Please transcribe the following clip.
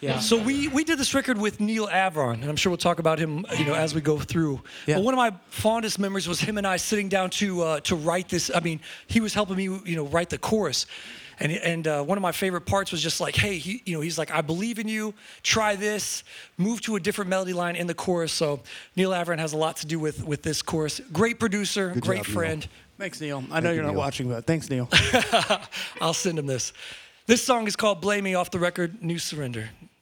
Yeah. So we did this record with Neil Avron, and I'm sure we'll talk about him, as we go through. Yeah. But one of my fondest memories was him and I sitting down to write this. I mean, he was helping me, write the chorus. And one of my favorite parts was just like, hey, he's like, I believe in you. Try this. Move to a different melody line in the chorus. So Neil Avron has a lot to do with this chorus. Great producer, Good great job, Neil. friend. Thanks, Neil. I know you're not Neil. watching, but thanks, Neil. I'll send him this. This song is called "Blame Me" off the record New Surrender.